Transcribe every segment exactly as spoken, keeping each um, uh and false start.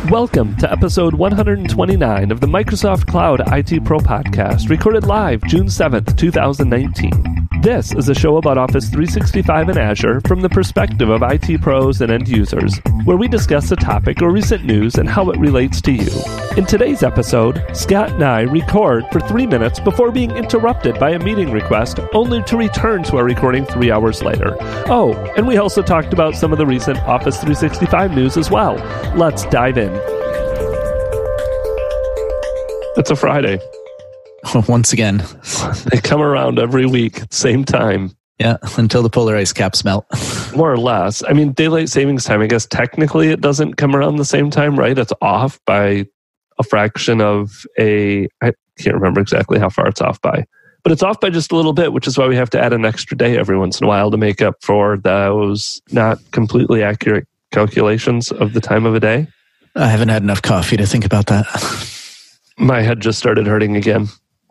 Welcome to episode one hundred twenty-nine of the Microsoft Cloud I T Pro Podcast, recorded live June seventh, twenty nineteen. This is a show about Office three sixty-five and Azure from the perspective of I T pros and end users, where we discuss a topic or recent news and how it relates to you. In today's episode, Scott and I record for three minutes before being interrupted by a meeting request, only to return to our recording three hours later. Oh, and we also talked about some of the recent Office three sixty-five news as well. Let's dive in. It's a Friday. Once again. They come around every week, same time. Yeah, until the polar ice caps melt. More or less. I mean, daylight savings time, I guess technically it doesn't come around the same time, right? It's off by a fraction of a... I can't remember exactly how far it's off by. But it's off by just a little bit, which is why we have to add an extra day every once in a while to make up for those not completely accurate calculations of the time of a day. I haven't had enough coffee to think about that. My head just started hurting again.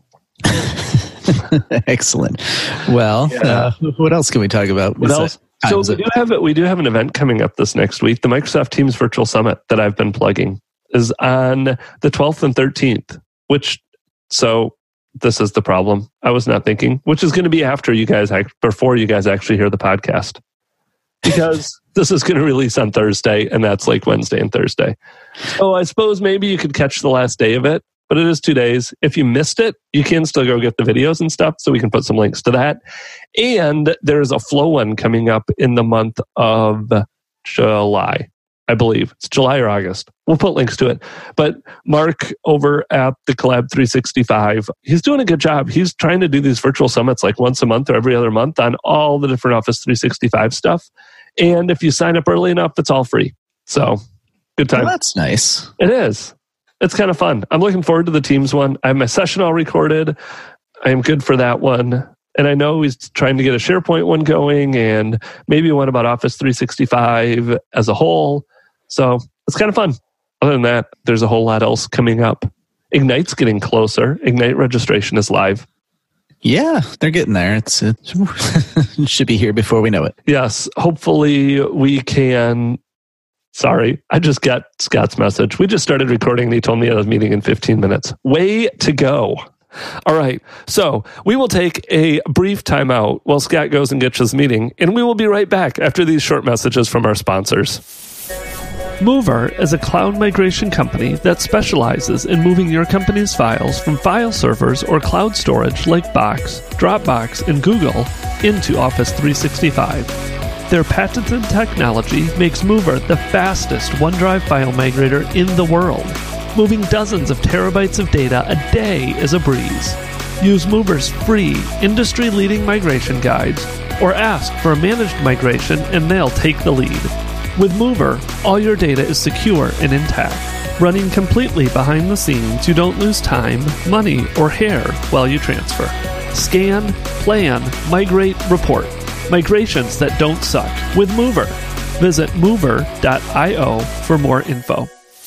Excellent. Well, yeah. uh, what else can we talk about? What else? So we do have we do have an event coming up this next week. The Microsoft Teams Virtual Summit that I've been plugging is on the twelfth and thirteenth. Which so this is the problem. I was not thinking, which is going to be after you guys before you guys actually hear the podcast, because this is going to release on Thursday, and that's like Wednesday and Thursday. So I suppose maybe you could catch the last day of it, but it is two days. If you missed it, you can still go get the videos and stuff, so we can put some links to that. And there's a Flow one coming up in the month of July, I believe. It's July or August. We'll put links to it. But Mark over at the Collab three sixty-five, he's doing a good job. He's trying to do these virtual summits like once a month or every other month on all the different Office three sixty-five stuff. And if you sign up early enough, it's all free. So, good time. Well, that's nice. It is. It's kind of fun. I'm looking forward to the Teams one. I have my session all recorded. I am good for that one. And I know he's trying to get a SharePoint one going and maybe one about Office three sixty-five as a whole. So it's kind of fun. Other than that, there's a whole lot else coming up. Ignite's getting closer. Ignite registration is live. Yeah, they're getting there. It's it should be here before we know it. Yes. Hopefully we can... Sorry, I just got Scott's message. We just started recording and he told me I was meeting in fifteen minutes. Way to go. All right, so we will take a brief timeout while Scott goes and gets his meeting, and we will be right back after these short messages from our sponsors. Mover is a cloud migration company that specializes in moving your company's files from file servers or cloud storage like Box, Dropbox, and Google into Office three sixty-five. Their patented technology makes Mover the fastest OneDrive file migrator in the world. Moving dozens of terabytes of data a day is a breeze. Use Mover's free, industry-leading migration guides, or ask for a managed migration and they'll take the lead. With Mover, all your data is secure and intact. Running completely behind the scenes, you don't lose time, money, or hair while you transfer. Scan, plan, migrate, report. Migrations that don't suck with Mover. Visit mover dot io for more info.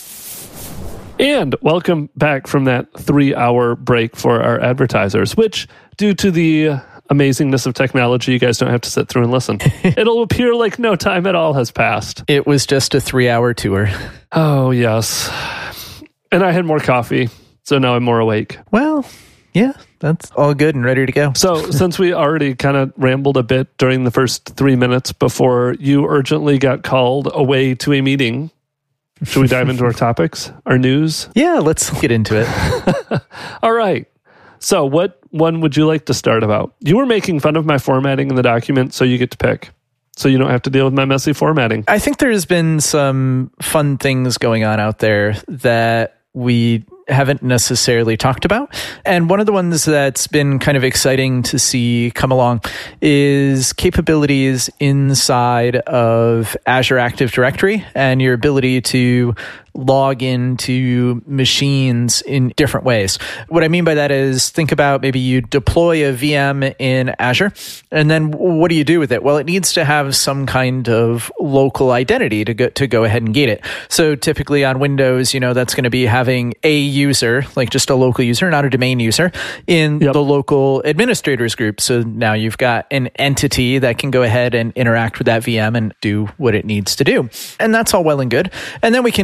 And welcome back from that three-hour break for our advertisers, which, due to the amazingness of technology, you guys don't have to sit through and listen. It'll appear like no time at all has passed. It was just a three-hour tour. Oh, yes. And I had more coffee, so now I'm more awake. Well, yeah, that's all good and ready to go. So since we already kind of rambled a bit during the first three minutes before you urgently got called away to a meeting, should we dive into our topics, our news? Yeah, let's get into it. All right. So what one would you like to start about? You were making fun of my formatting in the document, so you get to pick. So you don't have to deal with my messy formatting. I think there's been some fun things going on out there that we haven't necessarily talked about. And one of the ones that's been kind of exciting to see come along is capabilities inside of Azure Active Directory and your ability to log into machines in different ways. What I mean by that is, think about maybe you deploy a V M in Azure, and then what do you do with it? Well, it needs to have some kind of local identity to go, to go ahead and gate it. So typically on Windows, you know, that's going to be having a user, like just a local user, not a domain user, in yep. the local administrators group. So now you've got an entity that can go ahead and interact with that V M and do what it needs to do. And that's all well and good. And then we can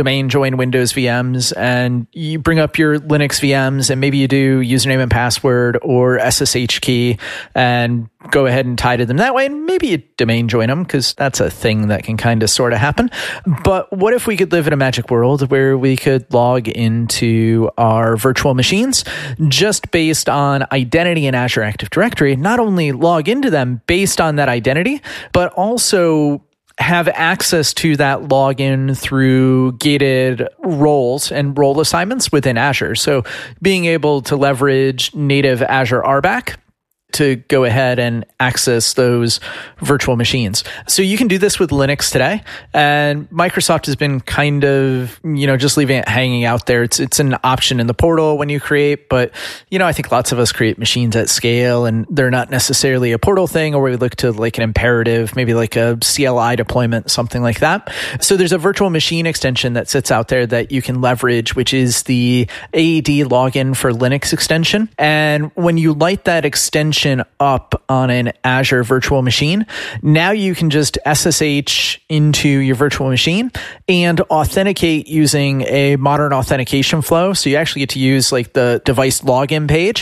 domain join Windows V Ms and you bring up your Linux V Ms and maybe you do username and password or S S H key and go ahead and tie to them that way. And maybe you domain join them because that's a thing that can kind of sort of happen. But what if we could live in a magic world where we could log into our virtual machines just based on identity in Azure Active Directory, not only log into them based on that identity, but also have access to that login through gated roles and role assignments within Azure. So being able to leverage native Azure R B A C to go ahead and access those virtual machines. So you can do this with Linux today. And Microsoft has been kind of, you know, just leaving it hanging out there. It's it's an option in the portal when you create, but, you know, I think lots of us create machines at scale and they're not necessarily a portal thing, or we look to like an imperative, maybe like a C L I deployment, something like that. So there's a virtual machine extension that sits out there that you can leverage, which is the A E D login for Linux extension. And when you light that extension up on an Azure virtual machine, now you can just S S H into your virtual machine and authenticate using a modern authentication flow. So you actually get to use like the device login page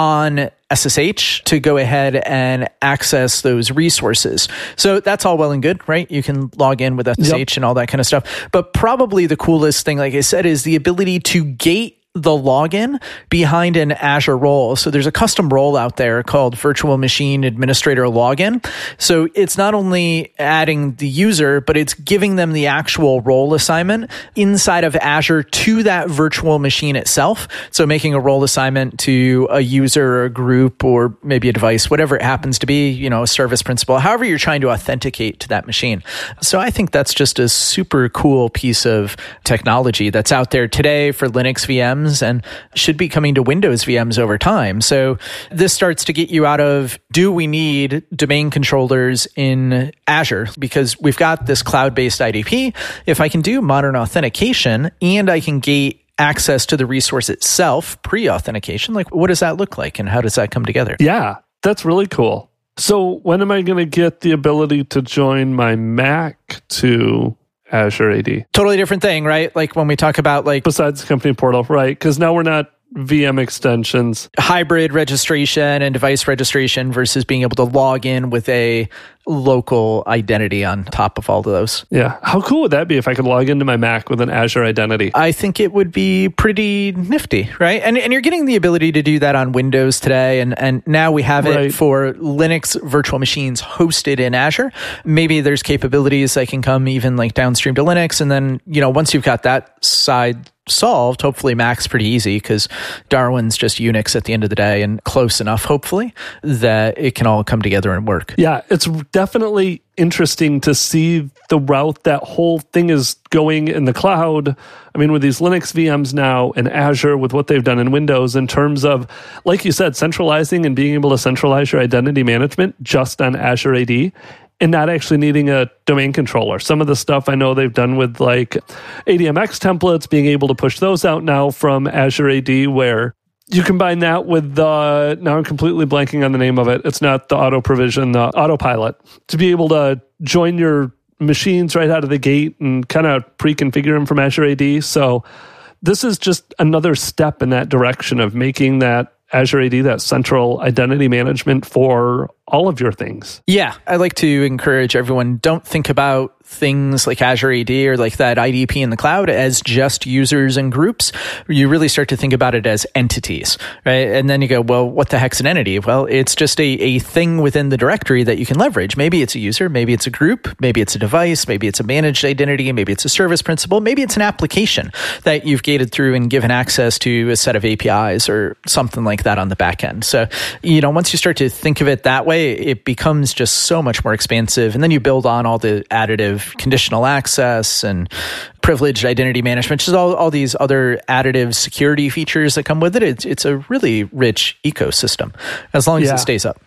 on S S H to go ahead and access those resources. So that's all well and good, right? You can log in with S S H yep. and all that kind of stuff. But probably the coolest thing, like I said, is the ability to gate the login behind an Azure role. So there's a custom role out there called Virtual Machine Administrator Login. So it's not only adding the user, but it's giving them the actual role assignment inside of Azure to that virtual machine itself. So making a role assignment to a user or a group or maybe a device, whatever it happens to be, you know, a service principal, however you're trying to authenticate to that machine. So I think that's just a super cool piece of technology that's out there today for Linux V Ms and should be coming to Windows V Ms over time. So this starts to get you out of, do we need domain controllers in Azure? Because we've got this cloud-based I D P. If I can do modern authentication and I can gate access to the resource itself, pre-authentication, like what does that look like and how does that come together? Yeah, that's really cool. So when am I going to get the ability to join my Mac to Azure A D? Totally different thing, right? Like when we talk about like... Besides the company portal, right? Because now we're not V M extensions. Hybrid registration and device registration versus being able to log in with a local identity on top of all of those. Yeah. How cool would that be if I could log into my Mac with an Azure identity? I think it would be pretty nifty, right? And and you're getting the ability to do that on Windows today. And, and now we have it right. for Linux virtual machines hosted in Azure. Maybe there's capabilities that can come even like downstream to Linux. And then, you know, once you've got that side solved, hopefully Mac's pretty easy because Darwin's just Unix at the end of the day and close enough, hopefully, that it can all come together and work. Yeah, it's definitely interesting to see the route that whole thing is going in the cloud. I mean, with these Linux V Ms now and Azure with what they've done in Windows in terms of, like you said, centralizing and being able to centralize your identity management just on Azure A D. And not actually needing a domain controller. Some of the stuff I know they've done with like A D M X templates, being able to push those out now from Azure A D, where you combine that with the, now I'm completely blanking on the name of it. It's not the auto provision, the autopilot, to be able to join your machines right out of the gate and kind of pre-configure them from Azure A D. So this is just another step in that direction of making that Azure A D that central identity management for all of your things. Yeah, I like to encourage everyone, don't think about things like Azure A D or like that I D P in the cloud as just users and groups. You really start to think about it as entities, right? And then you go, well, what the heck's an entity? Well, it's just a, a thing within the directory that you can leverage. Maybe it's a user, maybe it's a group, maybe it's a device, maybe it's a managed identity, maybe it's a service principal, maybe it's an application that you've gated through and given access to a set of A P Is or something like that on the back end. So, you know, once you start to think of it that way, it becomes just so much more expansive. And then you build on all the additive conditional access and privileged identity management, just all, all these other additive security features that come with it. It's, it's a really rich ecosystem, as long as yeah. it stays up.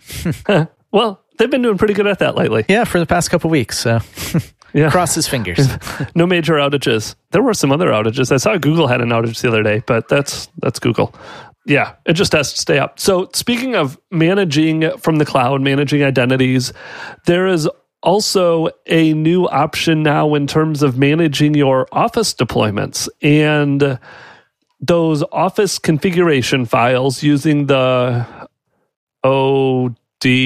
Well, they've been doing pretty good at that lately. Yeah, for the past couple of weeks. So yeah. Cross his fingers. No major outages. There were some other outages. I saw Google had an outage the other day, but that's that's Google. Yeah, it just has to stay up. So speaking of managing from the cloud, managing identities, there is also a new option now in terms of managing your Office deployments and those Office configuration files using the O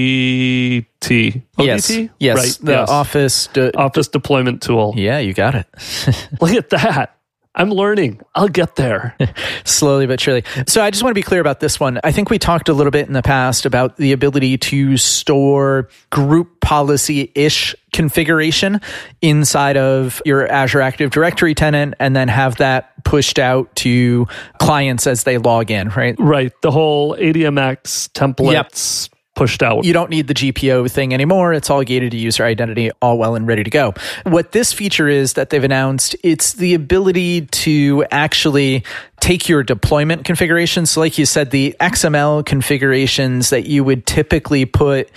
D T. Yes, O D T? yes, right. the yes. Office de- Office deployment tool. Yeah, you got it. Look at that. I'm learning. I'll get there. Slowly but surely. So I just want to be clear about this one. I think we talked a little bit in the past about the ability to store group policy-ish configuration inside of your Azure Active Directory tenant and then have that pushed out to clients as they log in, right? Right. The whole A D M X templates. Yep. Pushed out. You don't need the G P O thing anymore. It's all gated to user identity, all well and ready to go. What this feature is that they've announced, it's the ability to actually take your deployment configurations. So like you said, the X M L configurations that you would typically put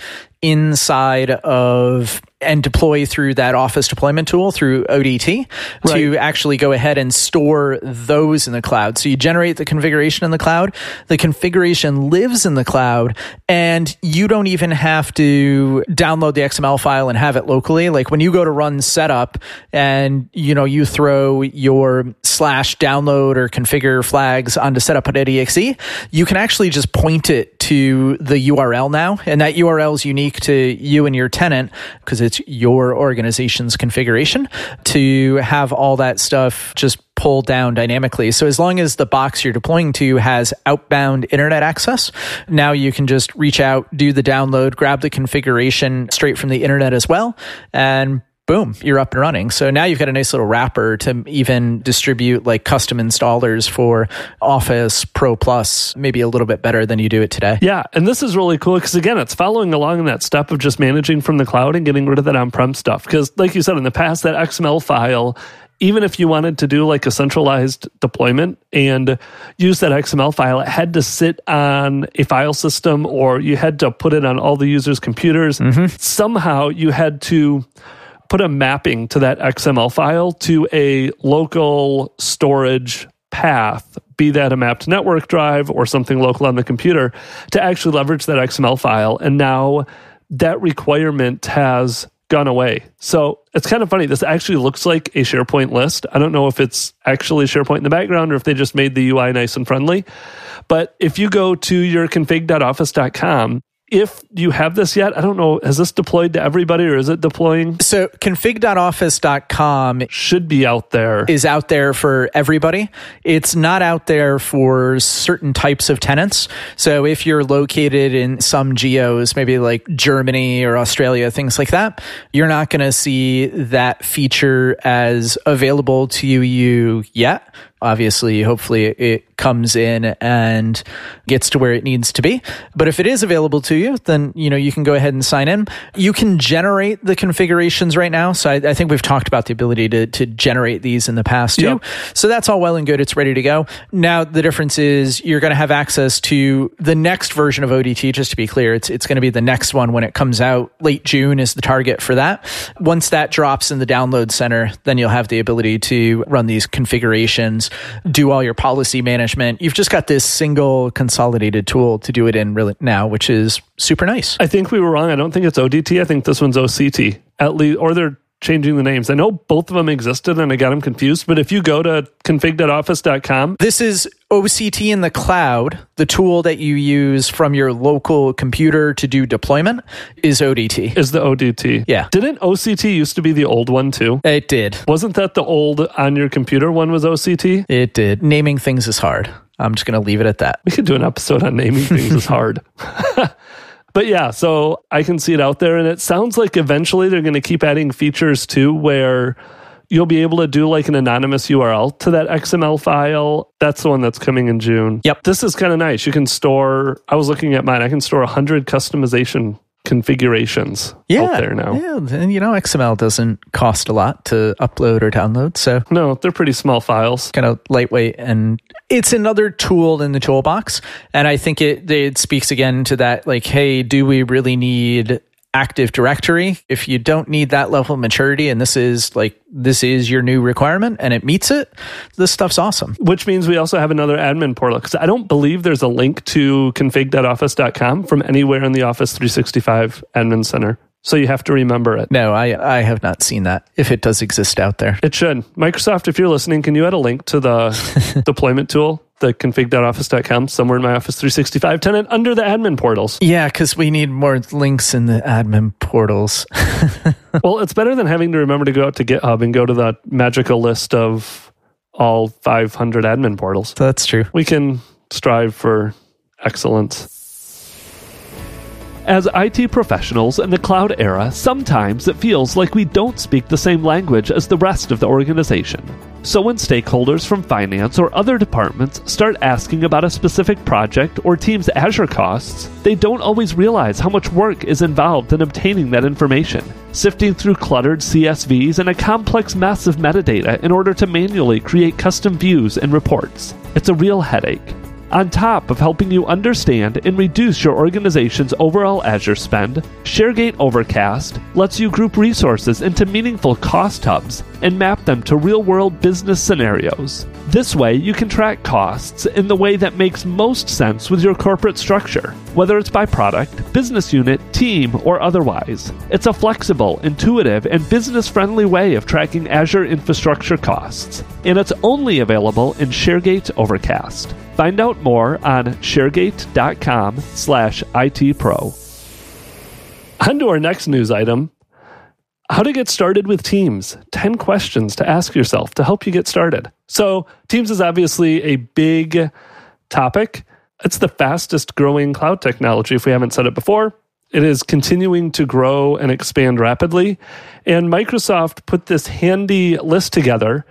inside of and deploy through that Office deployment tool through O D T right. to actually go ahead and store those in the cloud. So you generate the configuration in the cloud, the configuration lives in the cloud, and you don't even have to download the X M L file and have it locally. Like when you go to run setup and you know you throw your slash download or configure flags onto setup.exe, you can actually just point it to the U R L now, and that U R L is unique to you and your tenant because it's your organization's configuration to have all that stuff just pulled down dynamically. So as long as the box you're deploying to has outbound internet access, now you can just reach out, do the download, grab the configuration straight from the internet as well, and boom, you're up and running. So now you've got a nice little wrapper to even distribute like custom installers for Office Pro Plus, maybe a little bit better than you do it today. Yeah, and this is really cool because again, it's following along in that step of just managing from the cloud and getting rid of that on-prem stuff. Because like you said, in the past, that X M L file, even if you wanted to do like a centralized deployment and use that X M L file, it had to sit on a file system or you had to put it on all the users' computers. Mm-hmm. Somehow you had to put a mapping to that X M L file to a local storage path, be that a mapped network drive or something local on the computer, to actually leverage that X M L file. And now that requirement has gone away. So it's kind of funny. This actually looks like a SharePoint list. I don't know if it's actually SharePoint in the background or if they just made the U I nice and friendly. But if you go to your config dot office dot com, if you have this yet, I don't know, has this deployed to everybody or is it deploying? So config dot office dot com should be out there. Is out there for everybody. It's not out there for certain types of tenants. So if you're located in some geos, maybe like Germany or Australia, things like that, you're not going to see that feature as available to you yet. Obviously, hopefully it comes in and gets to where it needs to be. But if it is available to you, then you know you can go ahead and sign in. You can generate the configurations right now. So I, I think we've talked about the ability to to generate these in the past too. Yep. So that's all well and good. It's ready to go. Now the difference is you're going to have access to the next version of O D T. Just to be clear, it's it's going to be the next one when it comes out. Late June is the target for that. Once that drops in the download center, then you'll have the ability to run these configurations, do all your policy management. You've just got this single consolidated tool to do it in really now, which is super nice. I think we were wrong. I don't think it's O D T. I think this one's O C T, at least, or they're changing the names. I know both of them existed and I got them confused, but if you go to config dot office dot com. This is O C T in the cloud. The tool that you use from your local computer to do deployment is O D T. Is the O D T. Yeah. Didn't O C T used to be the old one too? It did. Wasn't that the old on your computer one was O C T? It did. Naming things is hard. I'm just going to leave it at that. We could do an episode on naming things is hard. But yeah, so I can see it out there, and it sounds like eventually they're going to keep adding features too, where you'll be able to do like an anonymous U R L to that X M L file. That's the one that's coming in June. Yep. This is kind of nice. You can store, I was looking at mine, I can store one hundred customization configurations yeah, out there now. Yeah, and you know, X M L doesn't cost a lot to upload or download. So no, they're pretty small files. Kind of lightweight, and it's another tool in the toolbox. And I think it it speaks again to that, like, hey, do we really need Active Directory? If you don't need that level of maturity, and this is like this is your new requirement and it meets it, this stuff's awesome. Which means we also have another admin portal, because I don't believe there's a link to config dot office dot com from anywhere in the Office three sixty-five admin center. So you have to remember it. No, I, I have not seen that, if it does exist out there. It should. Microsoft, if you're listening, can you add a link to the deployment tool, the config dot office dot com, somewhere in my Office three sixty-five tenant under the admin portals? Yeah, because we need more links in the admin portals. Well, it's better than having to remember to go out to GitHub and go to the magical list of all five hundred admin portals. That's true. We can strive for excellence. As I T professionals in the cloud era, sometimes it feels like we don't speak the same language as the rest of the organization. So when stakeholders from finance or other departments start asking about a specific project or team's Azure costs, they don't always realize how much work is involved in obtaining that information, sifting through cluttered C S Vs and a complex mess of metadata in order to manually create custom views and reports. It's a real headache. On top of helping you understand and reduce your organization's overall Azure spend, ShareGate Overcast lets you group resources into meaningful cost hubs and map them to real-world business scenarios. This way, you can track costs in the way that makes most sense with your corporate structure, whether it's by product, business unit, team, or otherwise. It's a flexible, intuitive, and business-friendly way of tracking Azure infrastructure costs, and it's only available in ShareGate Overcast. Find out more on sharegate.com slash ITPro. On to our next news item. How to get started with Teams. ten questions to ask yourself to help you get started. So Teams is obviously a big topic. It's the fastest growing cloud technology, if we haven't said it before. It is continuing to grow and expand rapidly. And Microsoft put this handy list together.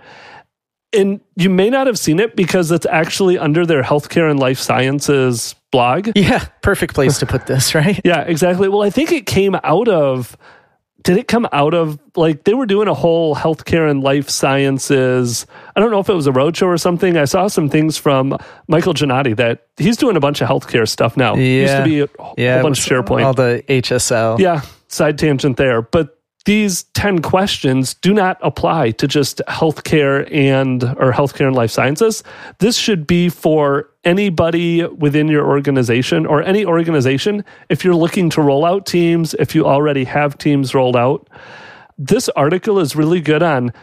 And you may not have seen it because it's actually under their healthcare and life sciences blog. Yeah, perfect place to put this, right? Yeah, exactly. Well, I think it came out of, did it come out of, like, they were doing a whole healthcare and life sciences, I don't know if it was a roadshow or something. I saw some things from Michael Giannotti that he's doing a bunch of healthcare stuff now. Yeah. It used to be a whole yeah, bunch of SharePoint. All the H S L. Yeah, side tangent there. But these ten questions do not apply to just healthcare and or healthcare and life sciences. This should be for anybody within your organization or any organization. If you're looking to roll out Teams, if you already have Teams rolled out, this article is really good on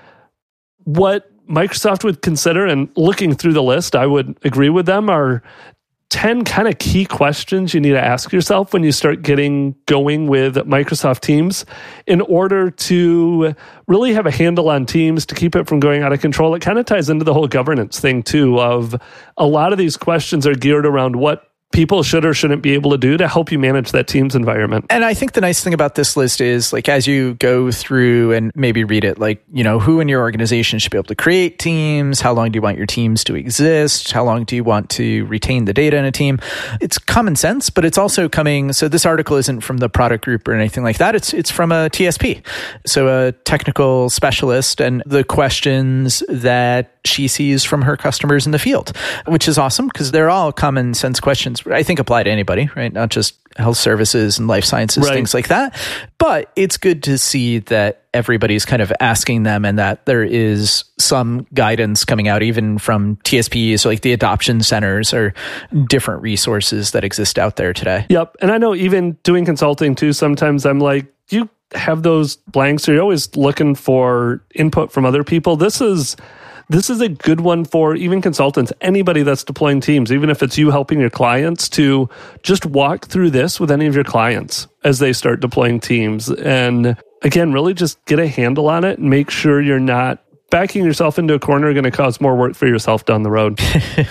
what Microsoft would consider, and looking through the list, I would agree with them, are ten kind of key questions you need to ask yourself when you start getting going with Microsoft Teams in order to really have a handle on Teams, to keep it from going out of control. It kind of ties into the whole governance thing too, of a lot of these questions are geared around what people should or shouldn't be able to do to help you manage that Teams environment. And I think the nice thing about this list is, like, as you go through and maybe read it, like, you know, who in your organization should be able to create teams? How long do you want your teams to exist? How long do you want to retain the data in a team? It's common sense, but it's also coming. So this article isn't from the product group or anything like that. It's, it's from a T S P. So a technical specialist, and the questions that she sees from her customers in the field, which is awesome because they're all common sense questions. I think apply to anybody, right? Not just health services and life sciences, right, things like that. But it's good to see that everybody's kind of asking them, and that there is some guidance coming out even from T S Ps, like the adoption centers or different resources that exist out there today. Yep. And I know even doing consulting too, sometimes I'm like, you have those blanks, or you're always looking for input from other people. This is This is a good one for even consultants, anybody that's deploying Teams, even if it's you helping your clients, to just walk through this with any of your clients as they start deploying Teams. And again, really just get a handle on it and make sure you're not backing yourself into a corner, going to cause more work for yourself down the road.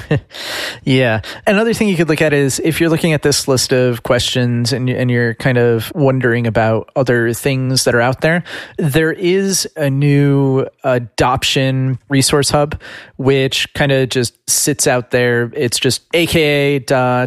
Yeah. Another thing you could look at is, if you're looking at this list of questions and, and you're kind of wondering about other things that are out there, there is a new adoption resource hub, which kind of just sits out there. It's just aka.ms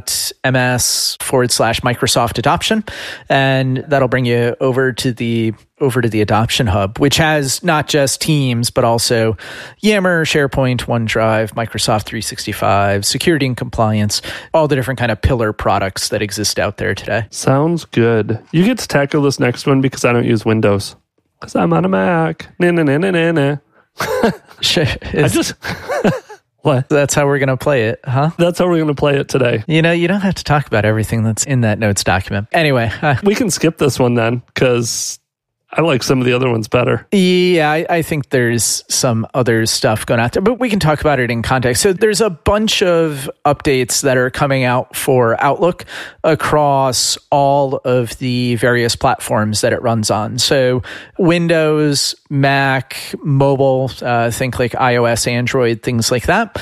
forward slash Microsoft adoption. And that'll bring you over to the over to the Adoption Hub, which has not just Teams, but also Yammer, SharePoint, OneDrive, Microsoft three sixty-five, security and compliance, all the different kind of pillar products that exist out there today. Sounds good. You get to tackle this next one because I don't use Windows. Because I'm on a Mac. Nah, nah, nah, nah, nah, nah. Sure. I just... What? That's how we're going to play it, huh? That's how we're going to play it today. You know, you don't have to talk about everything that's in that notes document. Anyway. Uh, we can skip this one then, because I like some of the other ones better. Yeah, I, I think there's some other stuff going out there, but we can talk about it in context. So there's a bunch of updates that are coming out for Outlook across all of the various platforms that it runs on. So Windows, Mac, mobile, uh, think like iOS, Android, things like that,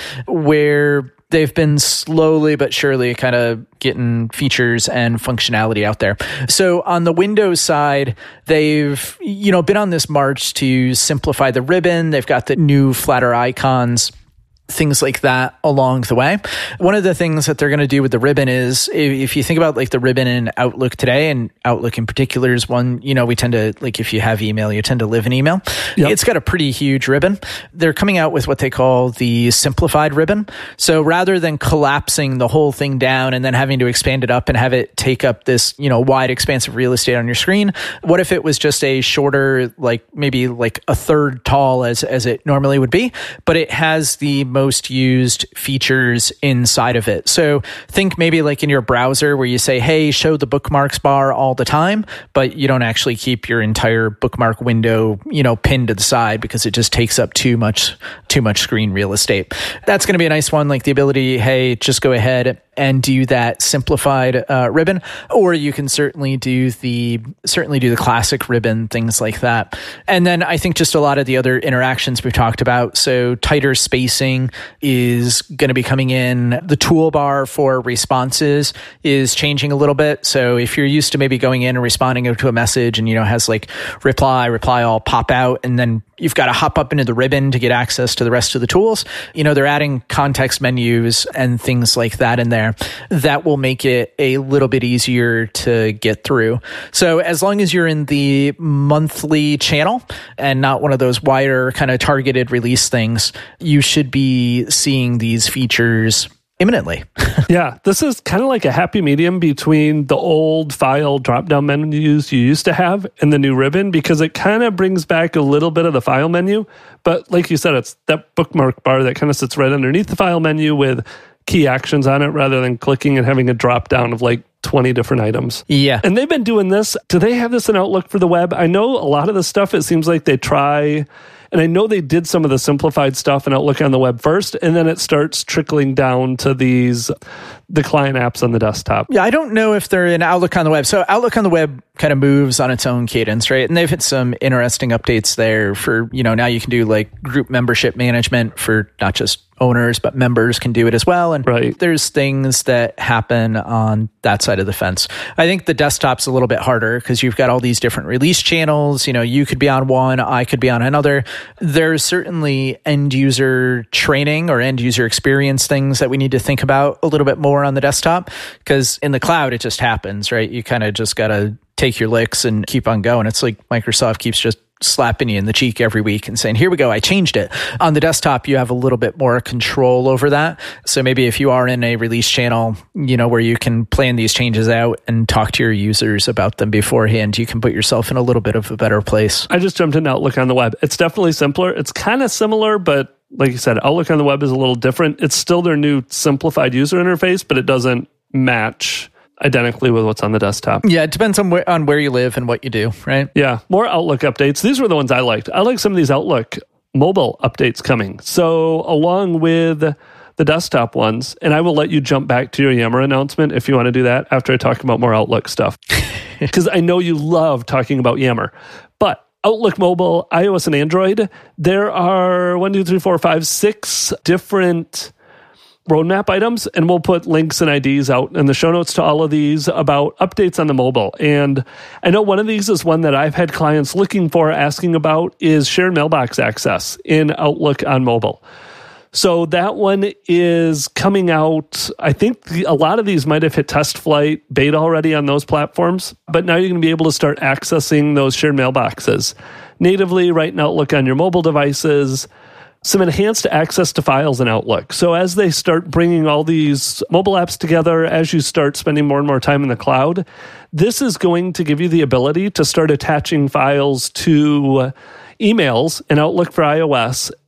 where they've been slowly but surely kind of getting features and functionality out there. So on the Windows side, they've, you know, been on this march to simplify the ribbon. They've got the new flatter icons, things like that along the way. One of the things that they're going to do with the ribbon is, if you think about like the ribbon in Outlook today, and Outlook in particular is one, you know, we tend to, like if you have email, you tend to live in email. Yep. It's got a pretty huge ribbon. They're coming out with what they call the simplified ribbon. So rather than collapsing the whole thing down and then having to expand it up and have it take up this, you know, wide expanse of real estate on your screen, what if it was just a shorter, like maybe like a third tall as, as it normally would be, but it has the most used features inside of it. So think maybe like in your browser where you say, hey, show the bookmarks bar all the time, but you don't actually keep your entire bookmark window, you know, pinned to the side because it just takes up too much, too much screen real estate. That's going to be a nice one, like the ability, hey, just go ahead and do that simplified uh, ribbon, or you can certainly do the certainly do the classic ribbon, things like that. And then I think just a lot of the other interactions we've talked about. So tighter spacing is going to be coming in. The toolbar for responses is changing a little bit. So if you're used to maybe going in and responding to a message, and you know has like reply, reply all pop out, and then you've got to hop up into the ribbon to get access to the rest of the tools. You know, they're adding context menus and things like that in there. That will make it a little bit easier to get through. So as long as you're in the monthly channel and not one of those wider kind of targeted release things, you should be seeing these features imminently. Yeah, this is kind of like a happy medium between the old file drop-down menus you used to have and the new ribbon, because it kind of brings back a little bit of the file menu. But like you said, it's that bookmark bar that kind of sits right underneath the file menu with key actions on it rather than clicking and having a drop-down of like twenty different items. Yeah. And they've been doing this. Do they have this in Outlook for the web? I know a lot of the stuff, it seems like they try... And I know they did some of the simplified stuff in Outlook on the web first, and then it starts trickling down to these, the client apps on the desktop. Yeah, I don't know if they're in Outlook on the web. So Outlook on the web kind of moves on its own cadence, right? And they've had some interesting updates there for, you know, now you can do like group membership management for not just owners, but members can do it as well. And right. There's things that happen on that side of the fence. I think the desktop's a little bit harder because you've got all these different release channels. You know, you could be on one, I could be on another. There's certainly end user training or end user experience things that we need to think about a little bit more on the desktop, because in the cloud, it just happens, right? You kind of just got to take your licks and keep on going. It's like Microsoft keeps just slapping you in the cheek every week and saying, here we go, I changed it. On the desktop, you have a little bit more control over that. So maybe if you are in a release channel, you know, where you can plan these changes out and talk to your users about them beforehand, you can put yourself in a little bit of a better place. I just jumped into Outlook on the web. It's definitely simpler. It's kind of similar, but like you said, Outlook on the web is a little different. It's still their new simplified user interface, but it doesn't match identically with what's on the desktop. Yeah, it depends on where, on where you live and what you do, right? Yeah, more Outlook updates. These were the ones I liked. I like some of these Outlook mobile updates coming. So along with the desktop ones, and I will let you jump back to your Yammer announcement if you want to do that after I talk about more Outlook stuff. Because I know you love talking about Yammer. But Outlook Mobile, iOS and Android, there are one, two, three, four, five, six different roadmap items, and we'll put links and I Ds out in the show notes to all of these about updates on the mobile. And I know one of these is one that I've had clients looking for, asking about, is shared mailbox access in Outlook on mobile. So that one is coming out. I think the, a lot of these might have hit test flight beta already on those platforms, but now you're going to be able to start accessing those shared mailboxes natively right in Outlook on your mobile devices. Some enhanced access to files in Outlook. So as they start bringing all these mobile apps together, as you start spending more and more time in the cloud, this is going to give you the ability to start attaching files to emails in Outlook for iOS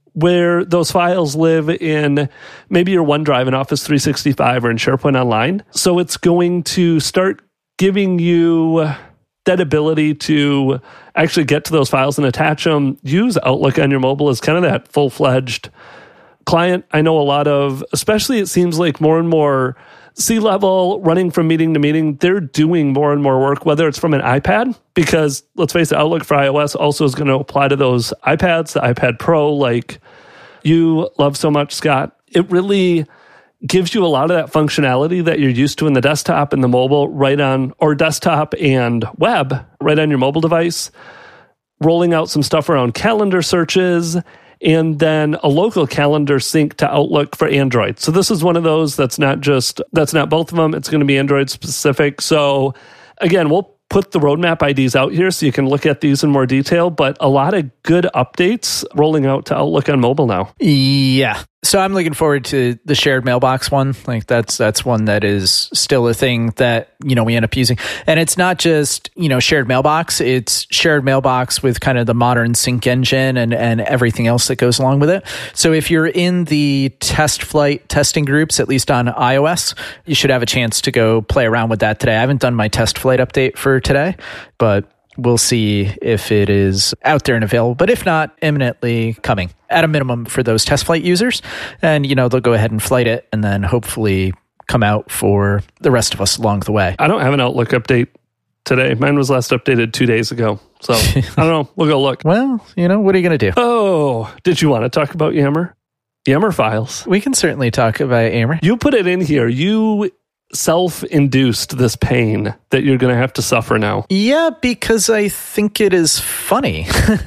where those files live in maybe your OneDrive in Office three sixty-five or in SharePoint Online. So it's going to start giving you that ability to actually get to those files and attach them. Use Outlook on your mobile as kind of that full-fledged client. I know a lot of, especially it seems like more and more C-level running from meeting to meeting, they're doing more and more work, whether it's from an iPad, because let's face it, Outlook for iOS also is going to apply to those iPads, the iPad Pro, like you love so much, Scott. It really gives you a lot of that functionality that you're used to in the desktop and the mobile right on, or desktop and web right on your mobile device, rolling out some stuff around calendar searches, and then a local calendar sync to Outlook for Android. So this is one of those that's not just, that's not both of them. It's going to be Android specific. So again, we'll put the roadmap I Ds out here so you can look at these in more detail, but a lot of good updates rolling out to Outlook on mobile now. Yeah. So I'm looking forward to the shared mailbox one. Like that's that's one that is still a thing that, you know, we end up using. And it's not just, you know, shared mailbox, it's shared mailbox with kind of the modern sync engine and, and everything else that goes along with it. So if you're in the test flight testing groups, at least on iOS, you should have a chance to go play around with that today. I haven't done my test flight update for today, but we'll see if it is out there and available. But if not, imminently coming at a minimum for those test flight users. And, you know, they'll go ahead and flight it and then hopefully come out for the rest of us along the way. I don't have an Outlook update today. Mine was last updated two days ago. So I don't know. We'll go look. Well, you know, what are you going to do? Oh, did you want to talk about Yammer? Yammer files. We can certainly talk about Yammer. You put it in here. You self-induced this pain that you're going to have to suffer now. Yeah, because I think it is funny.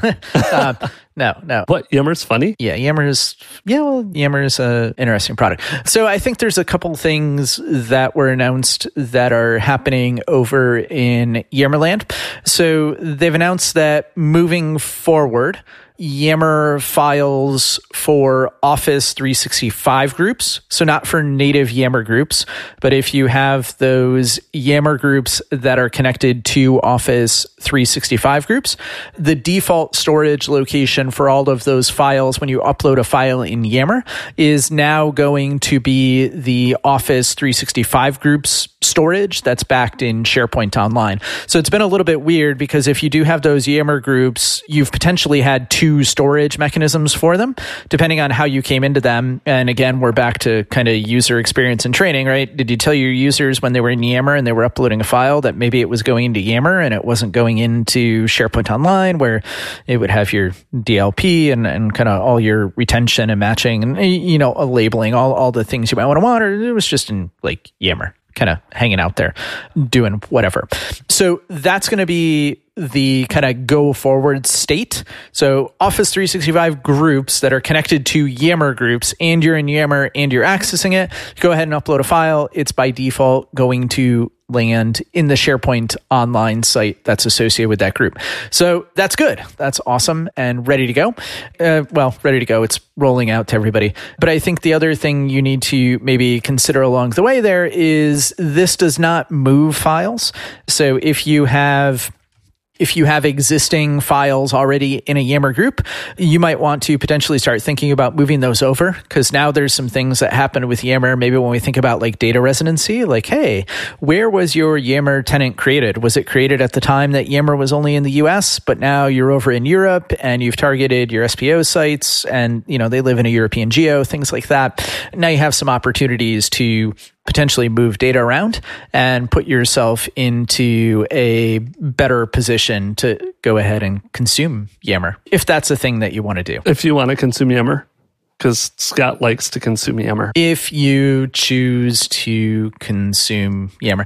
uh, no, no. What, Yammer's funny? Yeah, Yammer's, yeah, well, Yammer's an interesting product. So I think there's a couple things that were announced that are happening over in Yammerland. So they've announced that moving forward, Yammer files for Office three sixty-five groups, so not for native Yammer groups, but if you have those Yammer groups that are connected to Office three sixty-five groups, the default storage location for all of those files when you upload a file in Yammer is now going to be the Office three sixty-five groups storage that's backed in SharePoint Online. So it's been a little bit weird because if you do have those Yammer groups, you've potentially had two storage mechanisms for them, depending on how you came into them. And again, we're back to kind of user experience and training, right? Did you tell your users when they were in Yammer and they were uploading a file that maybe it was going into Yammer and it wasn't going into SharePoint Online where it would have your D L P and, and kind of all your retention and matching and, you know, a labeling, all, all the things you might want to want, or it was just in like Yammer, kind of hanging out there doing whatever. So that's going to be the kind of go forward state. So Office three sixty-five groups that are connected to Yammer groups, and you're in Yammer and you're accessing it, go ahead and upload a file. It's by default going to land in the SharePoint Online site that's associated with that group. So that's good. That's awesome and ready to go. Uh, well, ready to go. It's rolling out to everybody. But I think the other thing you need to maybe consider along the way there is this does not move files. So if you have If you have existing files already in a Yammer group, you might want to potentially start thinking about moving those over, because now there's some things that happen with Yammer. Maybe when we think about like data residency, like, hey, where was your Yammer tenant created? Was it created at the time that Yammer was only in the U S, but now you're over in Europe and you've targeted your S P O sites and, you know, they live in a European geo, things like that. Now you have some opportunities to potentially move data around and put yourself into a better position to go ahead and consume Yammer, if that's a thing that you want to do. If you want to consume Yammer, because Scott likes to consume Yammer. If you choose to consume Yammer.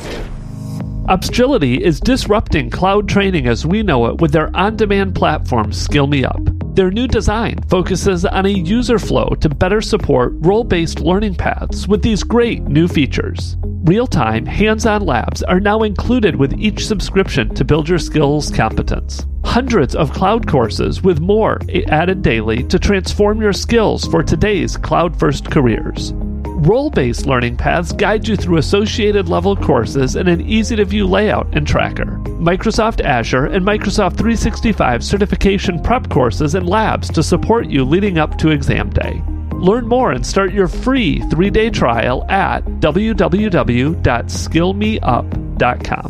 Upskillity is disrupting cloud training as we know it with their on-demand platform, Skill Me Up. Their new design focuses on a user flow to better support role-based learning paths with these great new features. Real-time, hands-on labs are now included with each subscription to build your skills competence. Hundreds of cloud courses with more added daily to transform your skills for today's cloud-first careers. Role-based learning paths guide you through associated level courses in an easy-to-view layout and tracker. Microsoft Azure and Microsoft three sixty-five certification prep courses and labs to support you leading up to exam day. Learn more and start your free three-day trial at w w w dot skill me up dot com.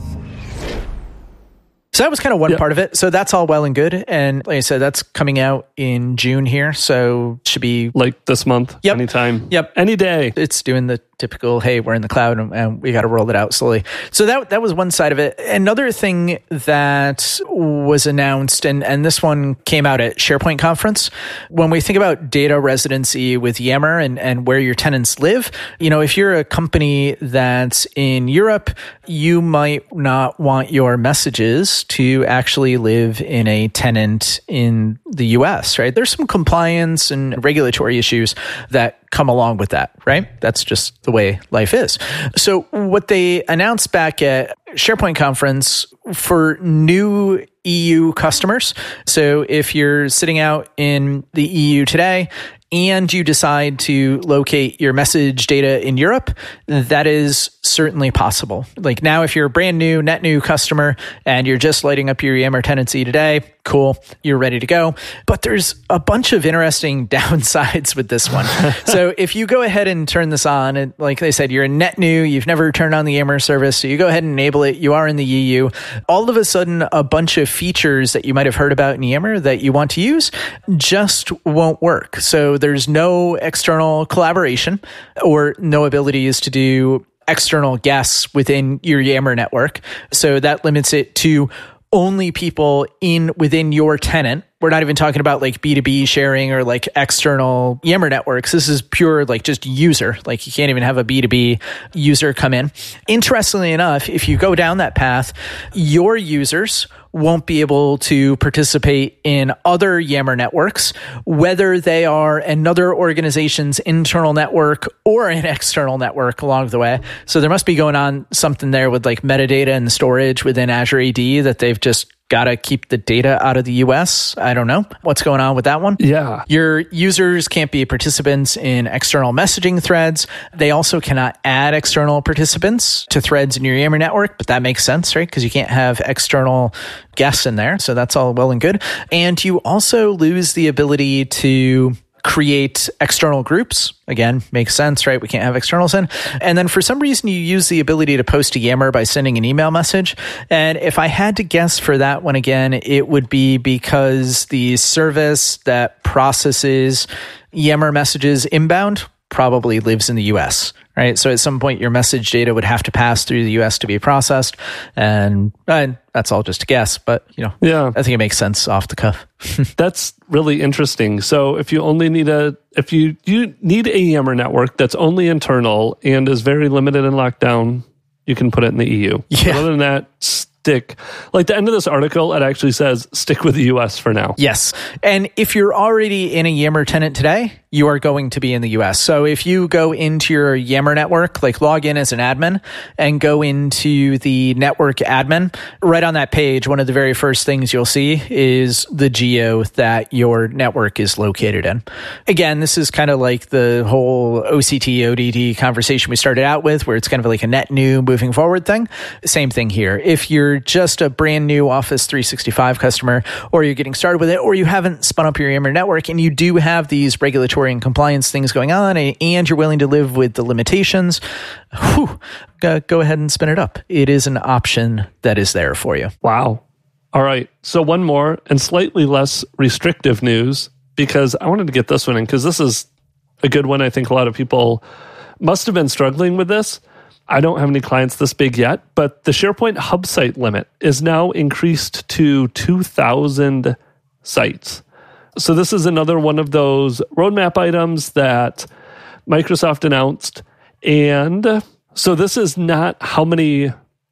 So that was kind of one yep. part of it. So that's all well and good. And like I said, that's coming out in June here. So should be like this month, yep. anytime, yep. any day. It's doing the typical, hey, we're in the cloud and, and we got to roll it out slowly. So that that was one side of it. Another thing that was announced, and, and this one came out at SharePoint Conference, when we think about data residency with Yammer and, and where your tenants live, you know, if you're a company that's in Europe, you might not want your messages to actually live in a tenant in the U S, right? There's some compliance and regulatory issues that come along with that, right? That's just the way life is. So what they announced back at SharePoint Conference for new E U customers. So if you're sitting out in the E U today and you decide to locate your message data in Europe, that is certainly possible. Like now, if you're a brand new, net new customer and you're just lighting up your Yammer tenancy today, cool, you're ready to go. But there's a bunch of interesting downsides with this one. So if you go ahead and turn this on, and like they said, you're a net new, you've never turned on the Yammer service, so you go ahead and enable it, you are in the E U, all of a sudden, a bunch of features that you might have heard about in Yammer that you want to use just won't work. So there's no external collaboration or no abilities to do external guests within your Yammer network. So that limits it to only people in within your tenant. We're not even talking about like B two B sharing or like external Yammer networks. This is pure like just user. Like you can't even have a B two B user come in. Interestingly enough, if you go down that path, your users won't be able to participate in other Yammer networks, whether they are another organization's internal network or an external network along the way. So there must be going on something there with like metadata and storage within Azure A D that they've just got to keep the data out of the U S. I don't know what's going on with that one. Yeah. Your users can't be participants in external messaging threads. They also cannot add external participants to threads in your Yammer network, but that makes sense, right? Because you can't have external guests in there. So that's all well and good. And you also lose the ability to create external groups. Again, makes sense, right? We can't have externals in. And then for some reason, you use the ability to post to Yammer by sending an email message. And if I had to guess for that one again, it would be because the service that processes Yammer messages inbound probably lives in the U S, right? So at some point, your message data would have to pass through the U S to be processed. And, and that's all just a guess, but you know, yeah, I think it makes sense off the cuff. That's really interesting. So if you only need a, if you, you need a Yammer network that's only internal and is very limited and locked down, you can put it in the E U. Yeah. But other than that, stick. Like the end of this article, it actually says stick with the U S for now. Yes. And if you're already in a Yammer tenant today, you are going to be in the U S. So if you go into your Yammer network, like log in as an admin and go into the network admin, right on that page, one of the very first things you'll see is the geo that your network is located in. Again, this is kind of like the whole O C T, O D D conversation we started out with, where it's kind of like a net new moving forward thing. Same thing here. If you're just a brand new Office three sixty-five customer, or you're getting started with it, or you haven't spun up your Yammer network and you do have these regulatory and compliance things going on, and you're willing to live with the limitations, whew, go ahead and spin it up. It is an option that is there for you. Wow. All right. So one more and slightly less restrictive news, because I wanted to get this one in because this is a good one. I think a lot of people must have been struggling with this. I don't have any clients this big yet, but the SharePoint hub site limit is now increased to two thousand sites. So this is another one of those roadmap items that Microsoft announced. And so this is not how many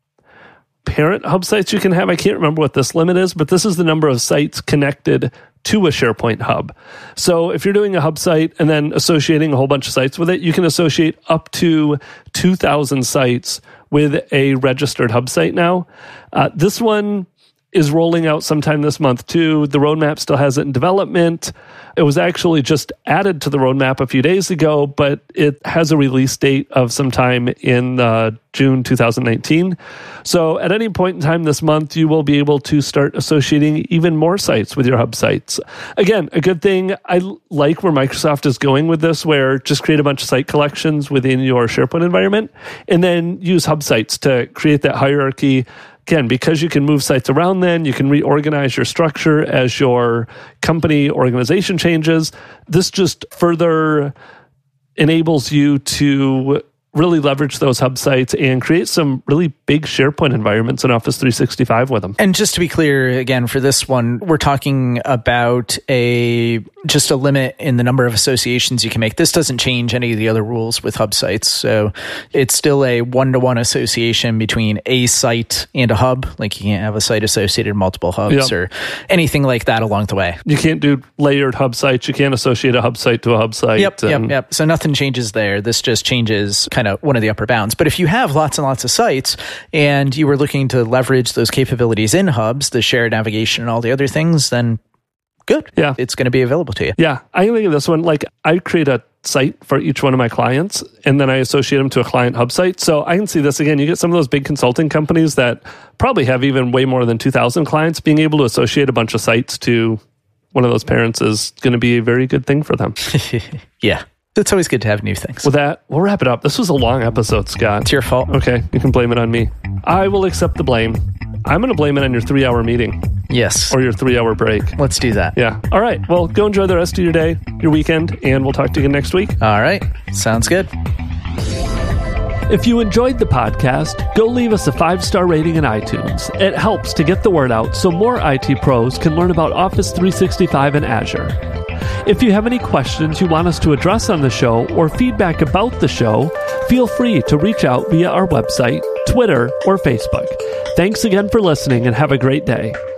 parent hub sites you can have. I can't remember what this limit is, but this is the number of sites connected to a SharePoint hub. So if you're doing a hub site and then associating a whole bunch of sites with it, you can associate up to two thousand sites with a registered hub site now. Uh, this one is rolling out sometime this month too. The roadmap still has it in development. It was actually just added to the roadmap a few days ago, but it has a release date of sometime in uh, June two thousand nineteen. So at any point in time this month, you will be able to start associating even more sites with your hub sites. Again, a good thing. I like where Microsoft is going with this, where just create a bunch of site collections within your SharePoint environment and then use hub sites to create that hierarchy. Again, because you can move sites around then, you can reorganize your structure as your company organization changes. This just further enables you to really leverage those hub sites and create some really big SharePoint environments in Office three sixty-five with them. And just to be clear, again, for this one, we're talking about a just a limit in the number of associations you can make. This doesn't change any of the other rules with hub sites. So it's still a one-to-one association between a site and a hub. Like you can't have a site associated with multiple hubs yep. or anything like that along the way. You can't do layered hub sites. You can't associate a hub site to a hub site. Yep, and... yep, yep. So nothing changes there. This just changes kind of one of the upper bounds. But if you have lots and lots of sites and you were looking to leverage those capabilities in hubs, the shared navigation and all the other things, then good. Yeah. It's going to be available to you. Yeah. I think of this one, like I create a site for each one of my clients and then I associate them to a client hub site. So I can see this again. You get some of those big consulting companies that probably have even way more than two thousand clients. Being able to associate a bunch of sites to one of those parents is going to be a very good thing for them. Yeah. It's always good to have new things. With that, we'll wrap it up. This was a long episode, Scott. It's your fault. Okay, you can blame it on me. I will accept the blame. I'm going to blame it on your three-hour meeting. Yes. Or your three-hour break. Let's do that. Yeah. All right. Well, go enjoy the rest of your day, your weekend, and we'll talk to you again next week. All right. Sounds good. If you enjoyed the podcast, go leave us a five-star rating in iTunes. It helps to get the word out so more I T pros can learn about Office three sixty-five and Azure. If you have any questions you want us to address on the show or feedback about the show, feel free to reach out via our website, Twitter, or Facebook. Thanks again for listening and have a great day.